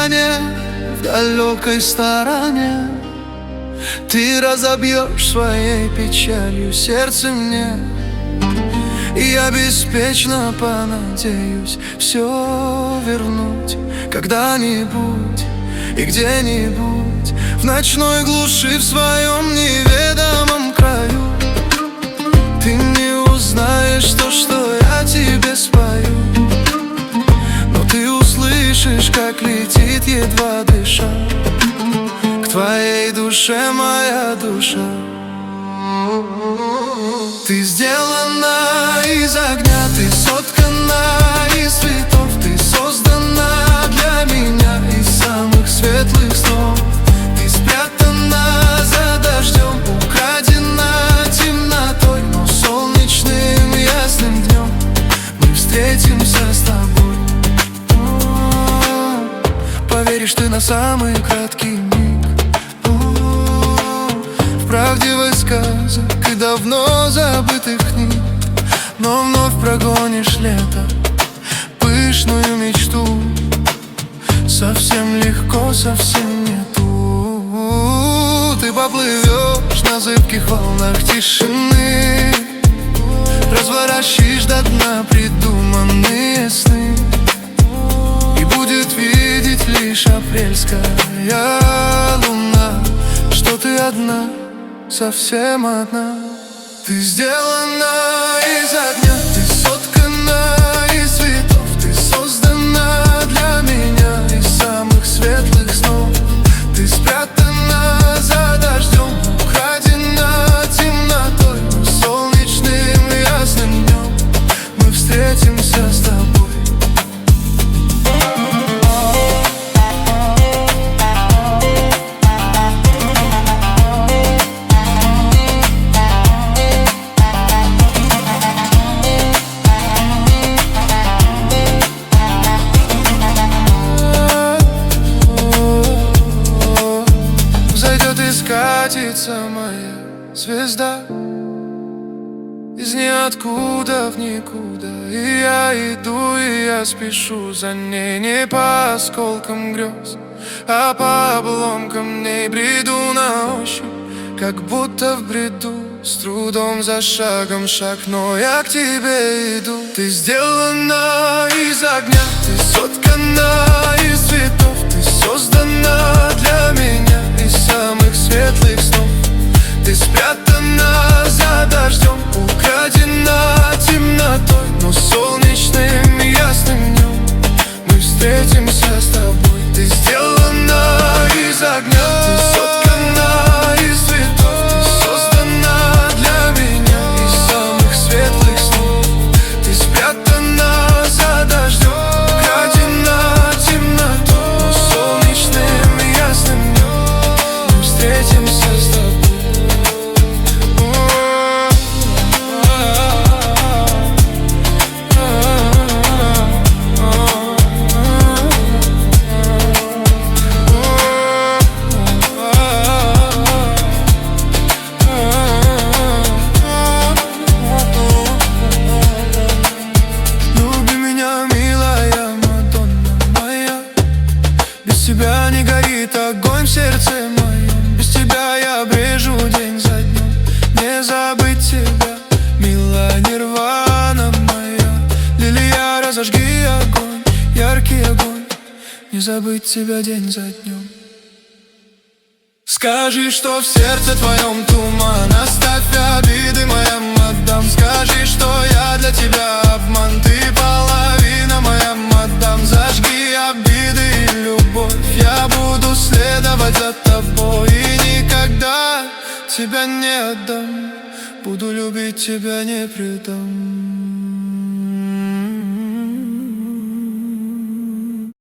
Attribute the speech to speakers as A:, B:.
A: стране, в далекой стороне, ты разобьешь своей печалью сердце мне. И я беспечно понадеюсь все вернуть когда-нибудь и где-нибудь, в ночной глуши, в своем неведомом краю. Ты не узнаешь то, что я тебе спою, но ты услышишь, как летит, едва дыша, к твоей душе моя душа. Ты сделана из огня, ты соткана из цветов, ты создана для меня из самых светлых снов. Ты спрятана за дождем, украдена темнотой, но солнечным ясным днем мы встретимся с тобой. Поверишь ты на самый краткий миг в правдивость сказок и давно забытых книг, но вновь прогонишь лето, пышную мечту. Совсем легко, совсем нету. Ты поплывешь на зыбких волнах тишины, разворошишь до дна придуманные сны, и будет видеть лишь апрельская луна, что ты одна, совсем одна. Ты сделана из огня, ты соткана из цветов, ты создана для меня из самых светлых снов. Ты спрятана за дождем, украдена темнотой, но солнечным ясным днем мы встретимся с тобой. Катится моя звезда из ниоткуда в никуда, и я иду, и я спешу за ней, не по осколкам грез, а по обломкам дней. Бреду на ощупь, как будто в бреду, с трудом за шагом шаг, но я к тебе иду. Ты сделана из огня, ты соткана из цветов, ты создана для меня из самых светлых снов. Ты спрятана за дождем, украдена темнотой, но солнечным ясным днем мы встретимся с тобой. Ты сделана из огня, ты соткана из цветов, ты создана для меня из самых светлых снов. Ты спрятана за дождем, украдена темнотой, но солнечным ясным днем мы встретимся с тобой. Без тебя не горит огонь в сердце моем, без тебя я брежу день за днем. Не забыть тебя, милая нирвана моя. Лилия, разожги огонь, яркий огонь, не забыть тебя день за днем. Скажи, что в сердце твоем туман, оставь обиды, моя мадам. Скажи, что я для тебя обман, ты половина, моя мадам. Зажги обиды и любовь, я буду следовать за тобой и никогда тебя не отдам, буду любить тебя, не предам.